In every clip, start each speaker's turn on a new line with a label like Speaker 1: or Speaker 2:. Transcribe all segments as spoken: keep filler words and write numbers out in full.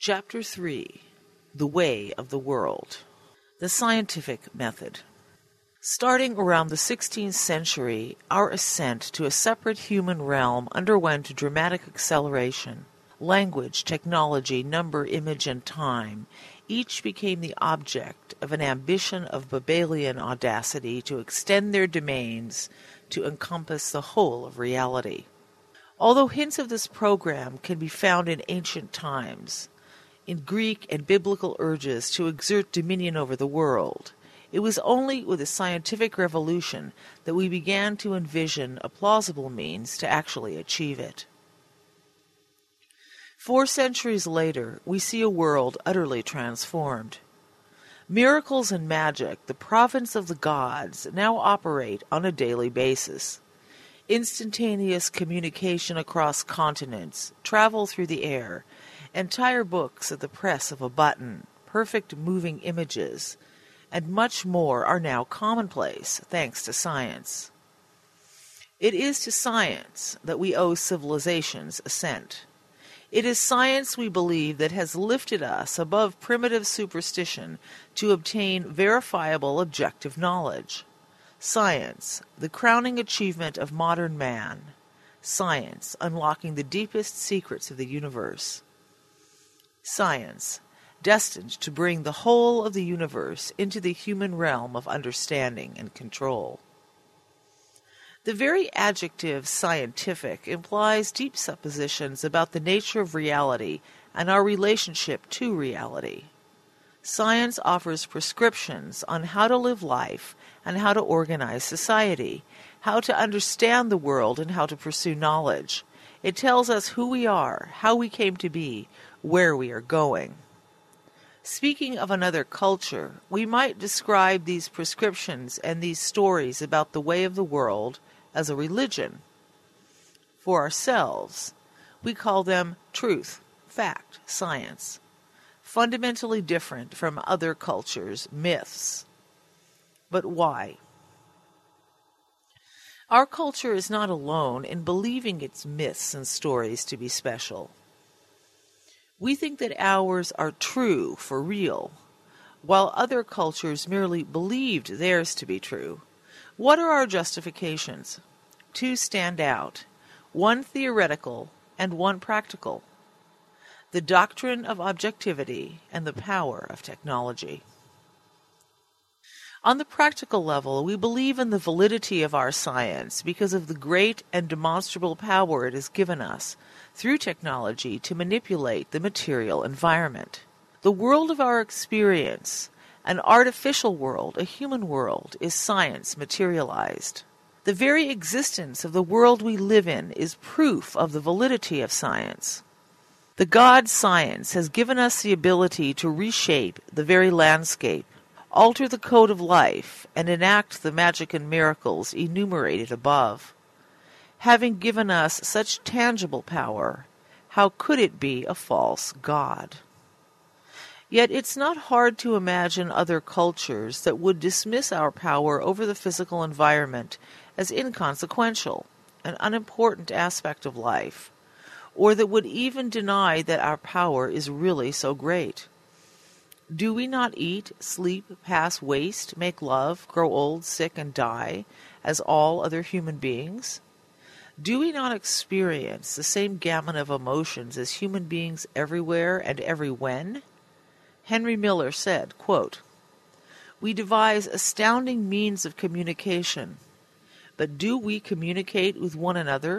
Speaker 1: Chapter three. The Way of the World. The Scientific Method. Starting around the sixteenth century, our ascent to a separate human realm underwent a dramatic acceleration. Language, technology, number, image, and time each became the object of an ambition of Babylonian audacity to extend their domains to encompass the whole of reality. Although hints of this program can be found in ancient times, in Greek and biblical urges to exert dominion over the world, it was only with the scientific revolution that we began to envision a plausible means to actually achieve it. Four centuries later, we see a world utterly transformed. Miracles and magic, the province of the gods, now operate on a daily basis. Instantaneous communication across continents, travel through the air, entire books at the press of a button, perfect moving images, and much more are now commonplace thanks to science. It is to science that we owe civilization's ascent. It is science, we believe, that has lifted us above primitive superstition to obtain verifiable objective knowledge. Science, the crowning achievement of modern man. Science, unlocking the deepest secrets of the universe. Science, destined to bring the whole of the universe into the human realm of understanding and control. The very adjective scientific implies deep suppositions about the nature of reality and our relationship to reality. Science offers prescriptions on how to live life and how to organize society, how to understand the world and how to pursue knowledge. It tells us who we are, how we came to be, where we are going. Speaking of another culture, we might describe these prescriptions and these stories about the way of the world as a religion. For ourselves, we call them truth, fact, science, fundamentally different from other cultures' myths. But why? Our culture is not alone in believing its myths and stories to be special. We think that ours are true, for real, while other cultures merely believed theirs to be true. What are our justifications? Two stand out, one theoretical and one practical: the doctrine of objectivity and the power of technology. On the practical level, we believe in the validity of our science because of the great and demonstrable power it has given us through technology to manipulate the material environment. The world of our experience, an artificial world, a human world, is science materialized. The very existence of the world we live in is proof of the validity of science. The God science has given us the ability to reshape the very landscape, alter the code of life, and enact the magic and miracles enumerated above. Having given us such tangible power, how could it be a false God? Yet it's not hard to imagine other cultures that would dismiss our power over the physical environment as inconsequential, an unimportant aspect of life, or that would even deny that our power is really so great. Do we not eat, sleep, pass waste, make love, grow old, sick, and die, as all other human beings? Do we not experience the same gamut of emotions as human beings everywhere and every when? Henry Miller said, quote, "We devise astounding means of communication, but do we communicate with one another?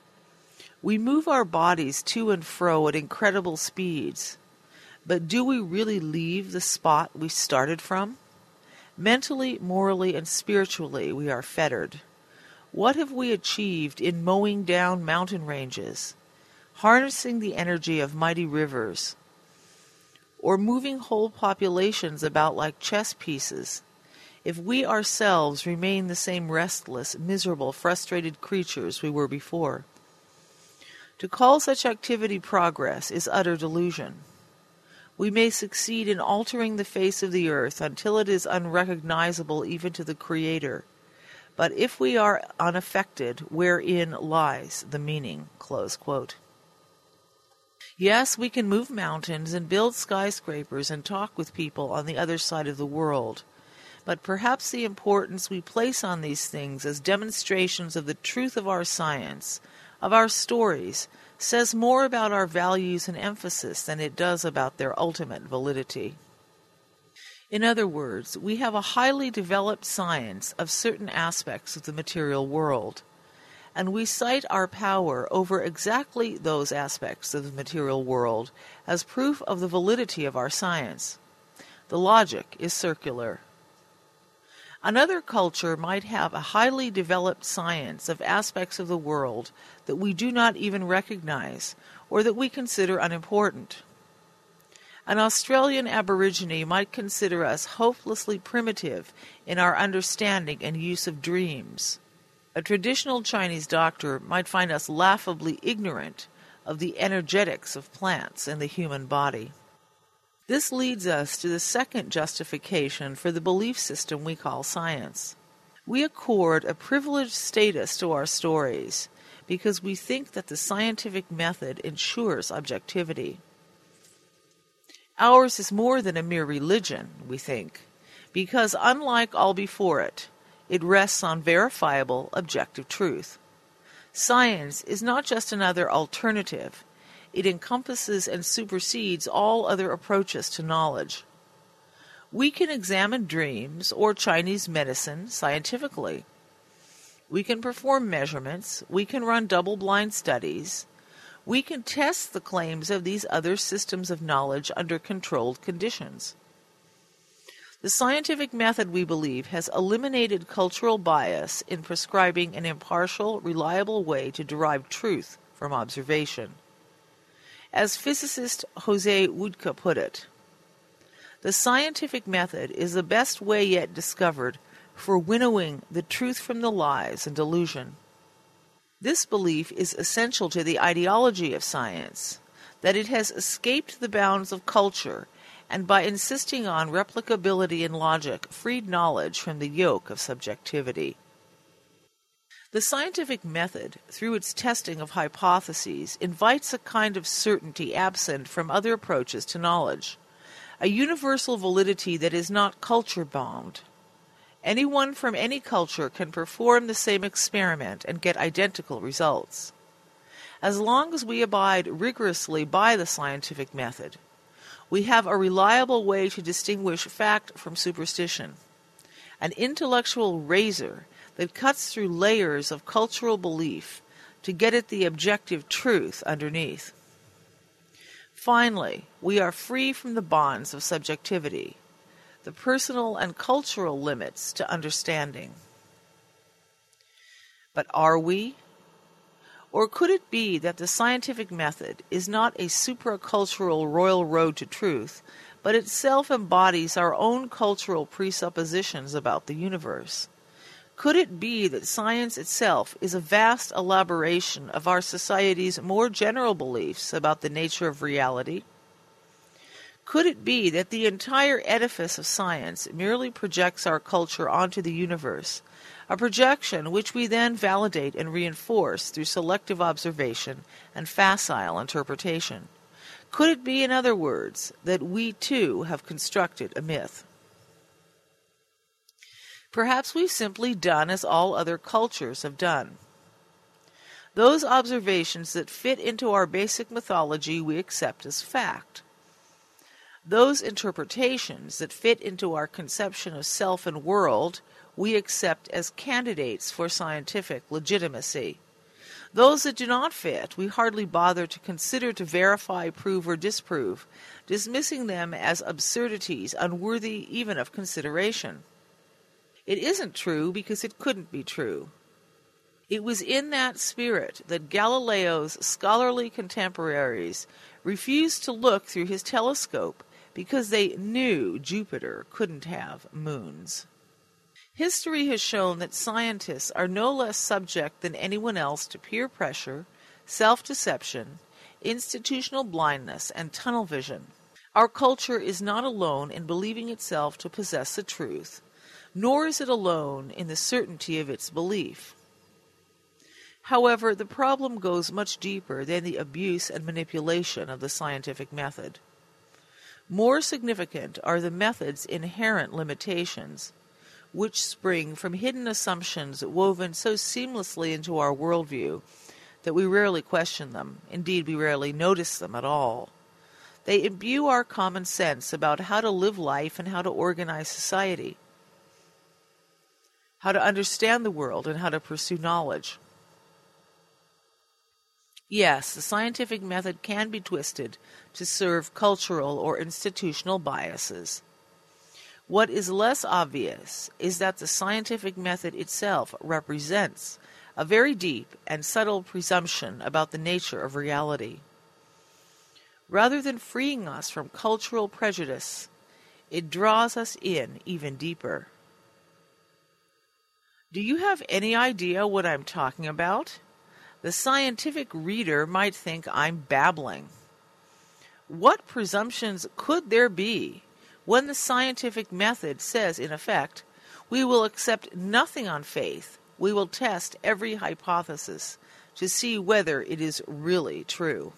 Speaker 1: We move our bodies to and fro at incredible speeds, but do we really leave the spot we started from? Mentally, morally, and spiritually we are fettered. What have we achieved in mowing down mountain ranges, harnessing the energy of mighty rivers, or moving whole populations about like chess pieces, if we ourselves remain the same restless, miserable, frustrated creatures we were before? To call such activity progress is utter delusion. We may succeed in altering the face of the earth until it is unrecognizable even to the Creator, but if we are unaffected, wherein lies the meaning?" Close quote. Yes, we can move mountains and build skyscrapers and talk with people on the other side of the world. But perhaps the importance we place on these things as demonstrations of the truth of our science, of our stories, says more about our values and emphasis than it does about their ultimate validity. In other words, we have a highly developed science of certain aspects of the material world, and we cite our power over exactly those aspects of the material world as proof of the validity of our science. The logic is circular. Another culture might have a highly developed science of aspects of the world that we do not even recognize or that we consider unimportant. An Australian Aborigine might consider us hopelessly primitive in our understanding and use of dreams. A traditional Chinese doctor might find us laughably ignorant of the energetics of plants and the human body. This leads us to the second justification for the belief system we call science. We accord a privileged status to our stories because we think that the scientific method ensures objectivity. Ours is more than a mere religion, we think, because unlike all before it, it rests on verifiable, objective truth. Science is not just another alternative. It encompasses and supersedes all other approaches to knowledge. We can examine dreams or Chinese medicine scientifically. We can perform measurements. We can run double-blind studies. We can test the claims of these other systems of knowledge under controlled conditions. The scientific method, we believe, has eliminated cultural bias in prescribing an impartial, reliable way to derive truth from observation. As physicist Jose Woodka put it, the scientific method is the best way yet discovered for winnowing the truth from the lies and delusion. This belief is essential to the ideology of science, that it has escaped the bounds of culture and by insisting on replicability and logic freed knowledge from the yoke of subjectivity. The scientific method, through its testing of hypotheses, invites a kind of certainty absent from other approaches to knowledge, a universal validity that is not culture-bound. Anyone from any culture can perform the same experiment and get identical results. As long as we abide rigorously by the scientific method, we have a reliable way to distinguish fact from superstition, an intellectual razor that cuts through layers of cultural belief to get at the objective truth underneath. Finally, we are free from the bonds of subjectivity, the personal and cultural limits to understanding. But are we? Or could it be that the scientific method is not a supracultural royal road to truth, but itself embodies our own cultural presuppositions about the universe? Could it be that science itself is a vast elaboration of our society's more general beliefs about the nature of reality? Could it be that the entire edifice of science merely projects our culture onto the universe, a projection which we then validate and reinforce through selective observation and facile interpretation? Could it be, in other words, that we too have constructed a myth? Perhaps we've simply done as all other cultures have done. Those observations that fit into our basic mythology we accept as fact. Those interpretations that fit into our conception of self and world we accept as candidates for scientific legitimacy. Those that do not fit we hardly bother to consider to verify, prove, or disprove, dismissing them as absurdities unworthy even of consideration. It isn't true because it couldn't be true. It was in that spirit that Galileo's scholarly contemporaries refused to look through his telescope because they knew Jupiter couldn't have moons. History has shown that scientists are no less subject than anyone else to peer pressure, self-deception, institutional blindness, and tunnel vision. Our culture is not alone in believing itself to possess the truth, nor is it alone in the certainty of its belief. However, the problem goes much deeper than the abuse and manipulation of the scientific method. More significant are the method's inherent limitations, which spring from hidden assumptions woven so seamlessly into our worldview that we rarely question them. Indeed, we rarely notice them at all. They imbue our common sense about how to live life and how to organize society, how to understand the world, and how to pursue knowledge. Yes, the scientific method can be twisted to serve cultural or institutional biases. What is less obvious is that the scientific method itself represents a very deep and subtle presumption about the nature of reality. Rather than freeing us from cultural prejudice, it draws us in even deeper. Do you have any idea what I'm talking about? The scientific reader might think I'm babbling. What presumptions could there be when the scientific method says, in effect, we will accept nothing on faith, we will test every hypothesis to see whether it is really true?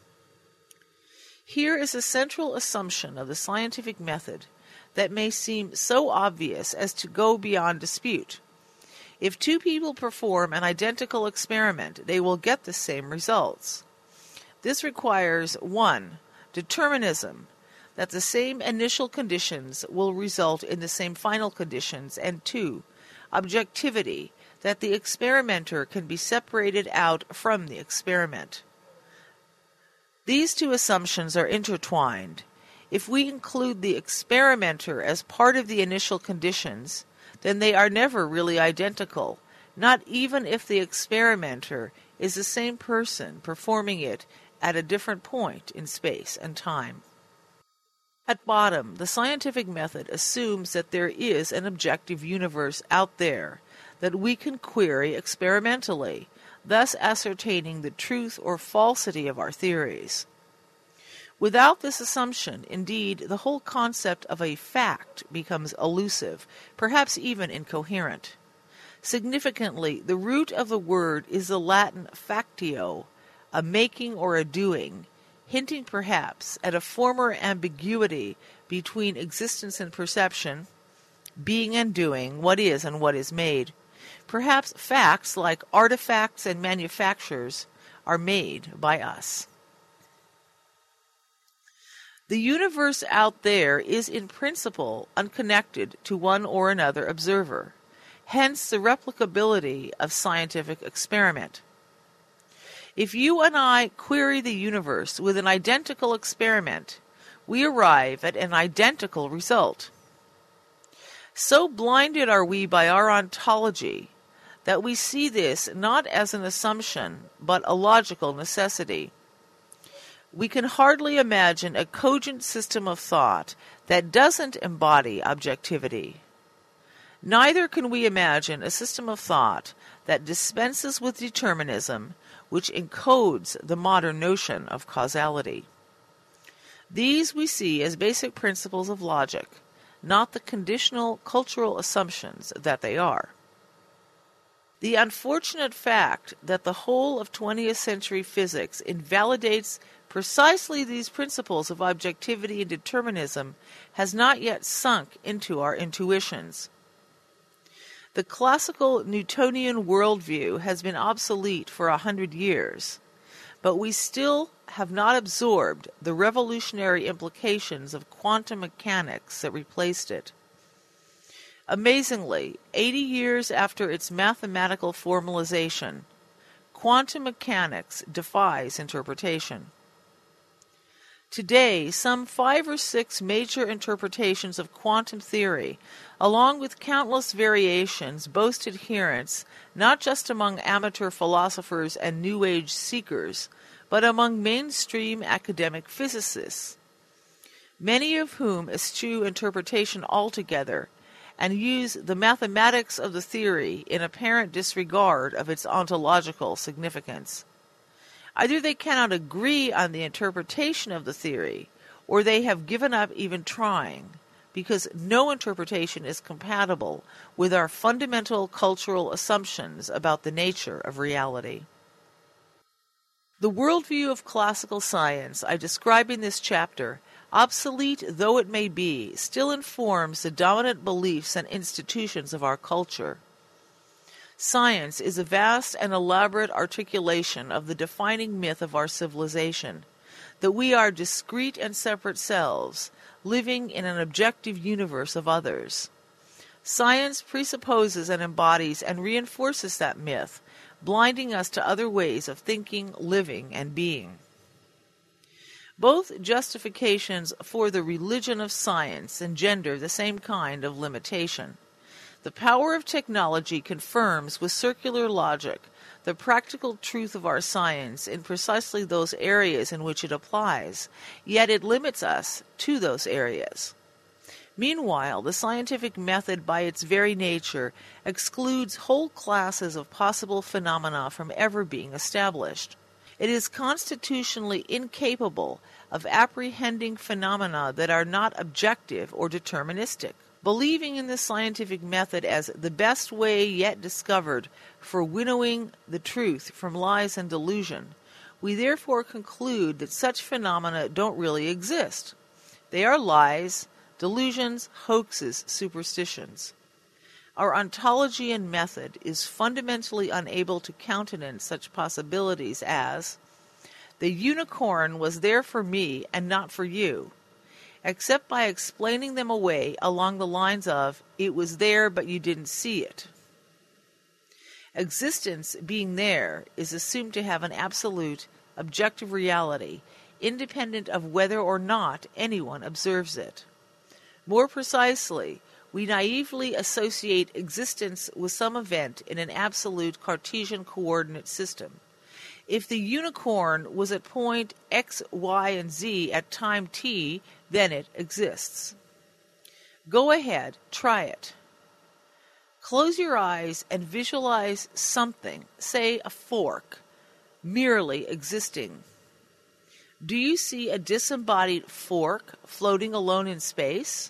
Speaker 1: Here is a central assumption of the scientific method that may seem so obvious as to go beyond dispute. If two people perform an identical experiment, they will get the same results. This requires, one, determinism, that the same initial conditions will result in the same final conditions, and two, objectivity, that the experimenter can be separated out from the experiment. These two assumptions are intertwined. If we include the experimenter as part of the initial conditions, then they are never really identical, not even if the experimenter is the same person performing it at a different point in space and time. At bottom, the scientific method assumes that there is an objective universe out there that we can query experimentally, thus ascertaining the truth or falsity of our theories. Without this assumption, indeed, the whole concept of a fact becomes elusive, perhaps even incoherent. Significantly, the root of the word is the Latin factio, a making or a doing, hinting perhaps at a former ambiguity between existence and perception, being and doing, what is and what is made. Perhaps facts, like artifacts and manufactures, are made by us. The universe out there is in principle unconnected to one or another observer, hence the replicability of scientific experiment. If you and I query the universe with an identical experiment, we arrive at an identical result. So blinded are we by our ontology that we see this not as an assumption but a logical necessity. We can hardly imagine a cogent system of thought that doesn't embody objectivity. Neither can we imagine a system of thought that dispenses with determinism, which encodes the modern notion of causality. These we see as basic principles of logic, not the conditional cultural assumptions that they are. The unfortunate fact that the whole of twentieth century physics invalidates precisely these principles of objectivity and determinism has not yet sunk into our intuitions. The classical Newtonian worldview has been obsolete for a hundred years, but we still have not absorbed the revolutionary implications of quantum mechanics that replaced it. Amazingly, eighty years after its mathematical formalization, quantum mechanics defies interpretation. Today, some five or six major interpretations of quantum theory, along with countless variations, boast adherents not just among amateur philosophers and New Age seekers, but among mainstream academic physicists, many of whom eschew interpretation altogether and use the mathematics of the theory in apparent disregard of its ontological significance. Either they cannot agree on the interpretation of the theory, or they have given up even trying, because no interpretation is compatible with our fundamental cultural assumptions about the nature of reality. The worldview of classical science I describe in this chapter, obsolete though it may be, still informs the dominant beliefs and institutions of our culture. Science is a vast and elaborate articulation of the defining myth of our civilization, that we are discrete and separate selves, living in an objective universe of others. Science presupposes and embodies and reinforces that myth, blinding us to other ways of thinking, living, and being. Both justifications for the religion of science engender the same kind of limitation. The power of technology confirms with circular logic the practical truth of our science in precisely those areas in which it applies, yet it limits us to those areas. Meanwhile, the scientific method by its very nature excludes whole classes of possible phenomena from ever being established. It is constitutionally incapable of apprehending phenomena that are not objective or deterministic. Believing in the scientific method as the best way yet discovered for winnowing the truth from lies and delusion, we therefore conclude that such phenomena don't really exist. They are lies, delusions, hoaxes, superstitions. Our ontology and method is fundamentally unable to countenance such possibilities as, the unicorn was there for me and not for you, except by explaining them away along the lines of, it was there but you didn't see it. Existence, being there, is assumed to have an absolute, objective reality, independent of whether or not anyone observes it. More precisely, we naively associate existence with some event in an absolute Cartesian coordinate system. If the unicorn was at point x, y, and z at time t, then it exists. Go ahead, try it. Close your eyes and visualize something, say a fork, merely existing. Do you see a disembodied fork floating alone in space?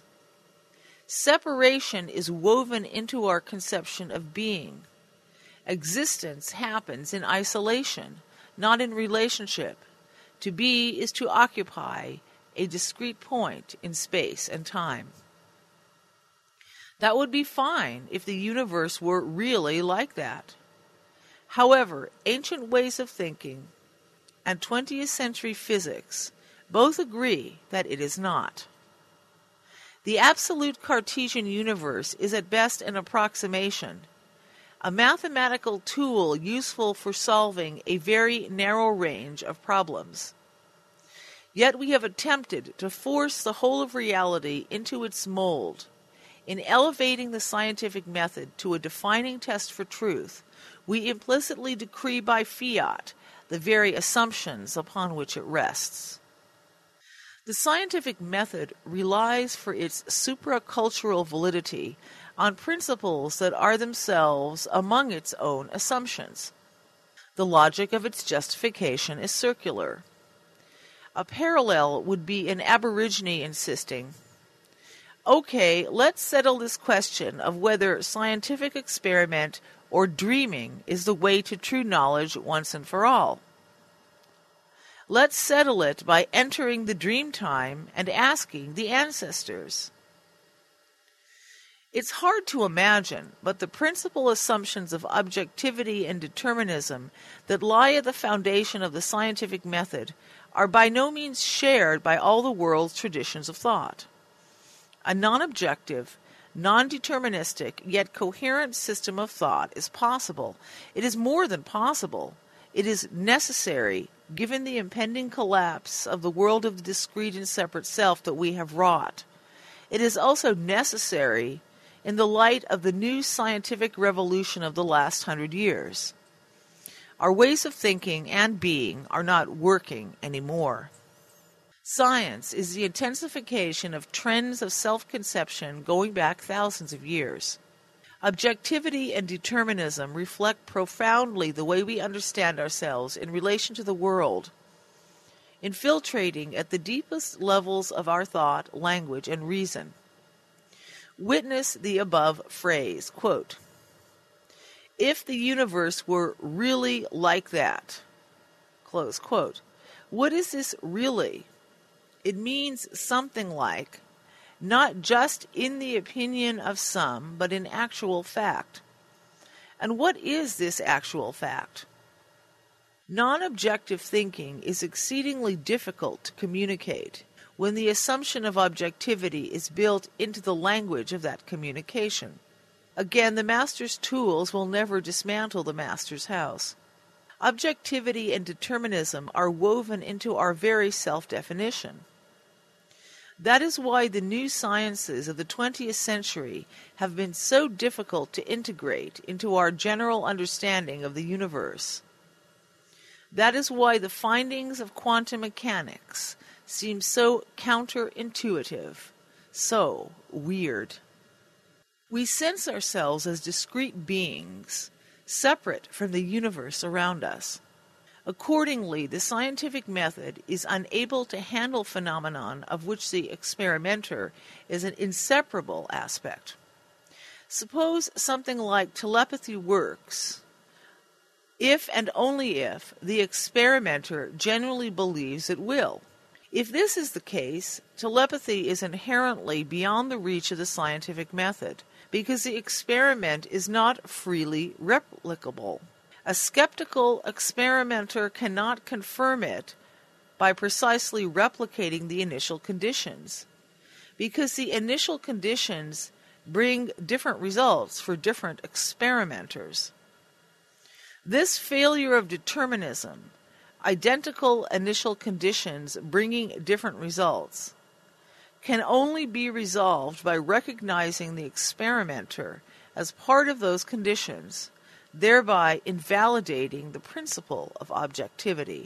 Speaker 1: Separation is woven into our conception of being. Existence happens in isolation, not in relationship. To be is to occupy a discrete point in space and time. That would be fine if the universe were really like that. However, ancient ways of thinking and twentieth century physics both agree that it is not. The absolute Cartesian universe is at best an approximation, a mathematical tool useful for solving a very narrow range of problems. Yet we have attempted to force the whole of reality into its mold. In elevating the scientific method to a defining test for truth, we implicitly decree by fiat the very assumptions upon which it rests. The scientific method relies for its supracultural validity on principles that are themselves among its own assumptions. The logic of its justification is circular. A parallel would be an aborigine insisting, okay, let's settle this question of whether scientific experiment or dreaming is the way to true knowledge once and for all. Let's settle it by entering the dream time and asking the ancestors. It's hard to imagine, but the principal assumptions of objectivity and determinism that lie at the foundation of the scientific method are by no means shared by all the world's traditions of thought. A non-objective, non-deterministic, yet coherent system of thought is possible. It is more than possible. It is necessary, given the impending collapse of the world of the discrete and separate self that we have wrought. It is also necessary in the light of the new scientific revolution of the last hundred years. Our ways of thinking and being are not working anymore. Science is the intensification of trends of self-conception going back thousands of years. Objectivity and determinism reflect profoundly the way we understand ourselves in relation to the world, infiltrating at the deepest levels of our thought, language, and reason. Witness the above phrase, quote, "If the universe were really like that," close quote. What is this really? It means something like, not just in the opinion of some, but in actual fact. And what is this actual fact? Non-objective thinking is exceedingly difficult to communicate when the assumption of objectivity is built into the language of that communication. Again, the master's tools will never dismantle the master's house. Objectivity and determinism are woven into our very self-definition. That is why the new sciences of the twentieth century have been so difficult to integrate into our general understanding of the universe. That is why the findings of quantum mechanics seem so counterintuitive, so weird. We sense ourselves as discrete beings, separate from the universe around us. Accordingly, the scientific method is unable to handle phenomenon of which the experimenter is an inseparable aspect. Suppose something like telepathy works if and only if the experimenter genuinely believes it will. If this is the case, telepathy is inherently beyond the reach of the scientific method, because the experiment is not freely replicable. A skeptical experimenter cannot confirm it by precisely replicating the initial conditions, because the initial conditions bring different results for different experimenters. This failure of determinism, identical initial conditions bringing different results, can only be resolved by recognizing the experimenter as part of those conditions, thereby invalidating the principle of objectivity.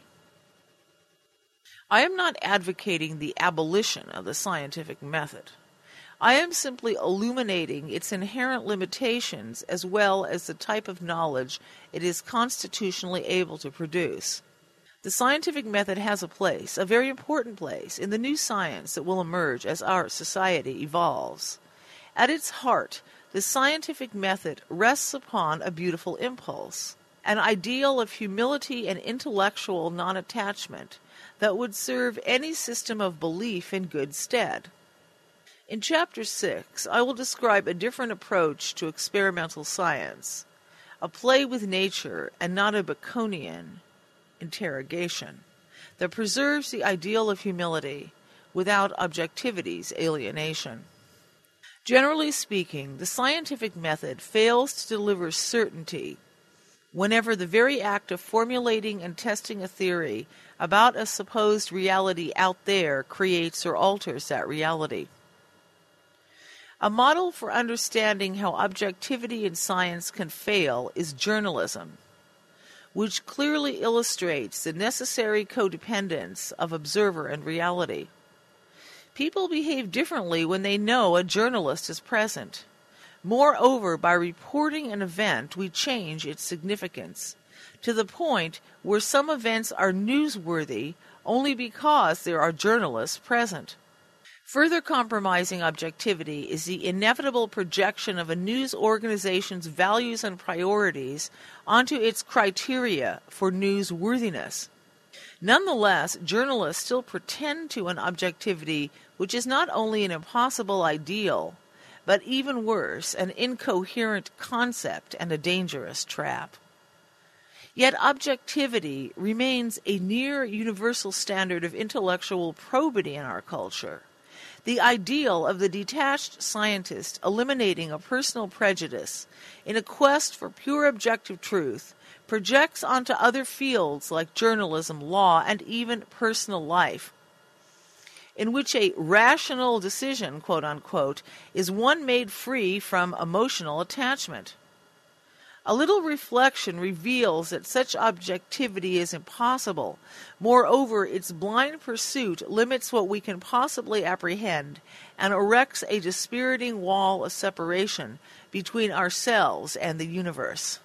Speaker 1: I am not advocating the abolition of the scientific method. I am simply illuminating its inherent limitations as well as the type of knowledge it is constitutionally able to produce. The scientific method has a place, a very important place, in the new science that will emerge as our society evolves. At its heart, the scientific method rests upon a beautiful impulse, an ideal of humility and intellectual non-attachment that would serve any system of belief in good stead. In Chapter six, I will describe a different approach to experimental science, a play with nature and not a Baconian interrogation, that preserves the ideal of humility without objectivity's alienation. Generally speaking, the scientific method fails to deliver certainty whenever the very act of formulating and testing a theory about a supposed reality out there creates or alters that reality. A model for understanding how objectivity in science can fail is journalism, which clearly illustrates the necessary codependence of observer and reality. People behave differently when they know a journalist is present. Moreover, by reporting an event, we change its significance, to the point where some events are newsworthy only because there are journalists present. Further compromising objectivity is the inevitable projection of a news organization's values and priorities onto its criteria for newsworthiness. Nonetheless, journalists still pretend to an objectivity which is not only an impossible ideal, but even worse, an incoherent concept and a dangerous trap. Yet objectivity remains a near universal standard of intellectual probity in our culture. The ideal of the detached scientist eliminating a personal prejudice in a quest for pure objective truth projects onto other fields like journalism, law, and even personal life, in which a rational decision, quote unquote, is one made free from emotional attachment. A little reflection reveals that such objectivity is impossible. Moreover, its blind pursuit limits what we can possibly apprehend and erects a dispiriting wall of separation between ourselves and the universe.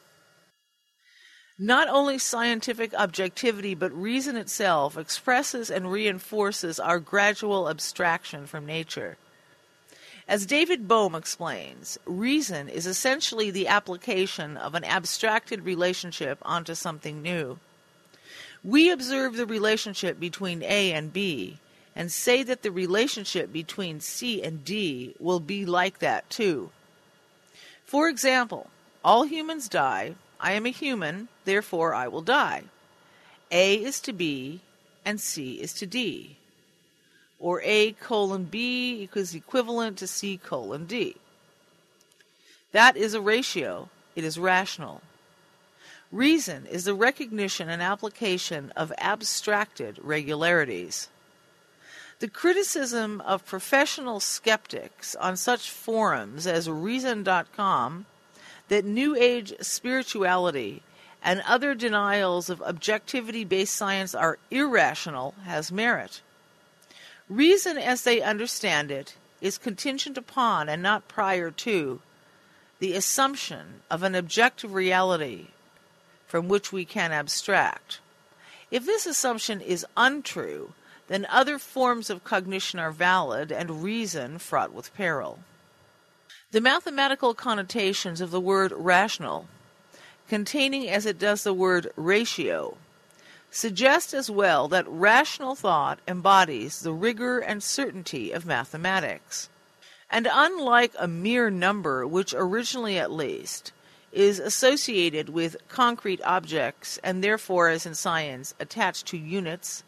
Speaker 1: Not only scientific objectivity, but reason itself expresses and reinforces our gradual abstraction from nature. As David Bohm explains, reason is essentially the application of an abstracted relationship onto something new. We observe the relationship between A and B and say that the relationship between C and D will be like that too. For example, all humans die. I am a human, therefore I will die. A is to B and C is to D. Or A colon B is equivalent to C colon D. That is a ratio. It is rational. Reason is the recognition and application of abstracted regularities. The criticism of professional skeptics on such forums as reason dot com that New Age spirituality and other denials of objectivity-based science are irrational has merit. Reason, as they understand it, is contingent upon and not prior to the assumption of an objective reality from which we can abstract. If this assumption is untrue, then other forms of cognition are valid and reason fraught with peril. The mathematical connotations of the word rational, containing as it does the word ratio, suggest as well that rational thought embodies the rigor and certainty of mathematics. And unlike a mere number, which originally at least is associated with concrete objects and therefore, as in science, attached to units,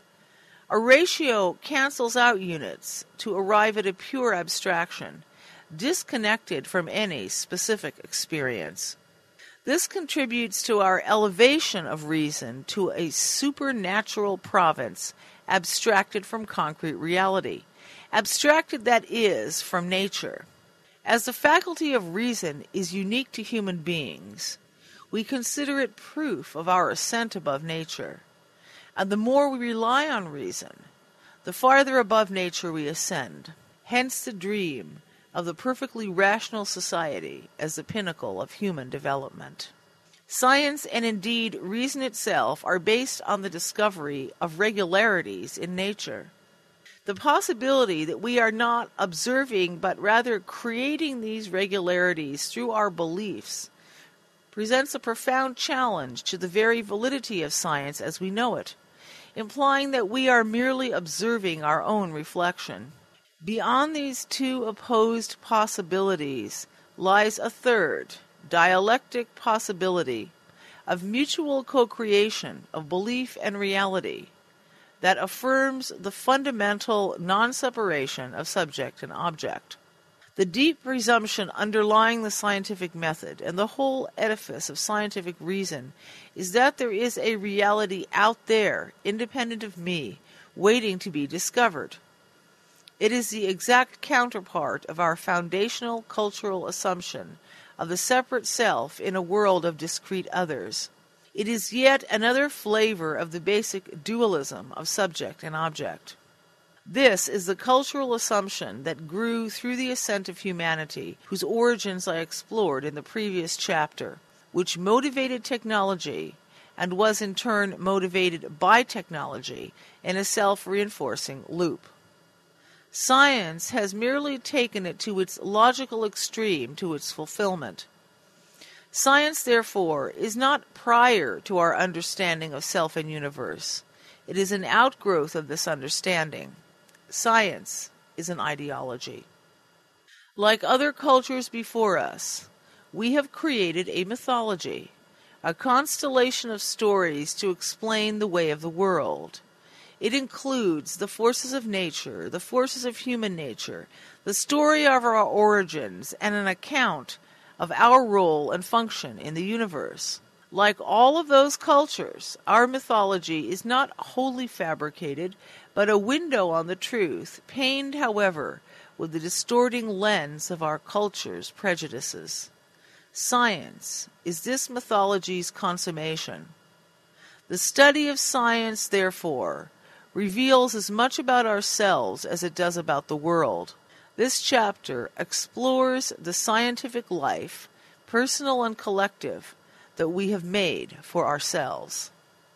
Speaker 1: a ratio cancels out units to arrive at a pure abstraction, disconnected from any specific experience. This contributes to our elevation of reason to a supernatural province abstracted from concrete reality, abstracted, that is, from nature. As the faculty of reason is unique to human beings, we consider it proof of our ascent above nature. And the more we rely on reason, the farther above nature we ascend. Hence the dream of the perfectly rational society as the pinnacle of human development. Science, and indeed reason itself, are based on the discovery of regularities in nature. The possibility that we are not observing but rather creating these regularities through our beliefs presents a profound challenge to the very validity of science as we know it, implying that we are merely observing our own reflection. Beyond these two opposed possibilities lies a third, dialectic possibility of mutual co-creation of belief and reality that affirms the fundamental non-separation of subject and object. The deep presumption underlying the scientific method and the whole edifice of scientific reason is that there is a reality out there, independent of me, waiting to be discovered. It is the exact counterpart of our foundational cultural assumption of the separate self in a world of discrete others. It is yet another flavor of the basic dualism of subject and object. This is the cultural assumption that grew through the ascent of humanity, whose origins I explored in the previous chapter, which motivated technology and was in turn motivated by technology in a self-reinforcing loop. Science has merely taken it to its logical extreme, to its fulfillment. Science, therefore, is not prior to our understanding of self and universe. It is an outgrowth of this understanding. Science is an ideology. Like other cultures before us, we have created a mythology, a constellation of stories to explain the way of the world. It includes the forces of nature, the forces of human nature, the story of our origins, and an account of our role and function in the universe. Like all of those cultures, our mythology is not wholly fabricated, but a window on the truth, pained, however, with the distorting lens of our culture's prejudices. Science is this mythology's consummation. The study of science, therefore, reveals as much about ourselves as it does about the world. This chapter explores the scientific life, personal and collective, that we have made for ourselves.